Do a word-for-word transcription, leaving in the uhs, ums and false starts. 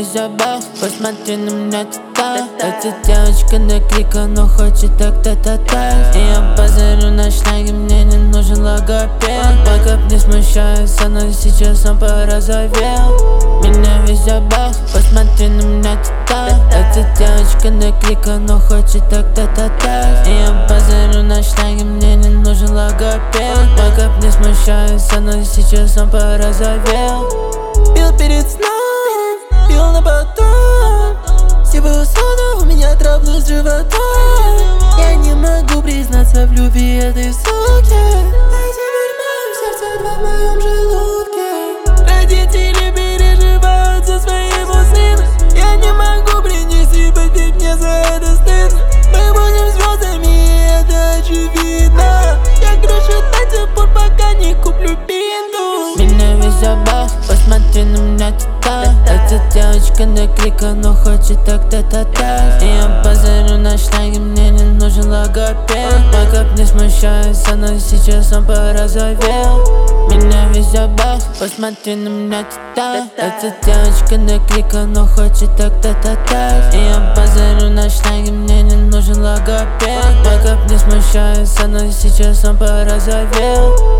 весь забах, посмотри на меня туда. Эта девочка до крика, но хочет так та-та-та. И я позарю на шляге, мне не нужен логопед. Бэкап не смущается, но сейчас он порозовел. Меня весь забах, посмотри на меня туда. Эта девочка до крика, но хочет так та-та-та. И я позарю на шляге, мне не нужен логопед. Бэкап не смущается, но сейчас он порозовел. Пил перед сном, пил на потом. Все было сода, у меня травлю с животом. Я не могу признаться в любви этой суки. А теперь моем сердце, два в моем желудке. Родители переживают за своего сына. Я не могу принести побед, мне за это стыдно. Мы будем звездами, и это очевидно. Я грушу до тех пор, пока не куплю бинду. Меня весь забах, посмотри на меня туда. Эта девочка до крика, но хочет так та-та-та. И я позарю на шляге, мне не нужен логопед. Бэкап не смущается, но сейчас он порозовел. Меня весь забах, посмотри на меня туда. Эта девочка до крика, но хочет так та-та-та. И я позарю на шляге, мне не нужен логопед. Бэкап не смущается, но сейчас он порозовел.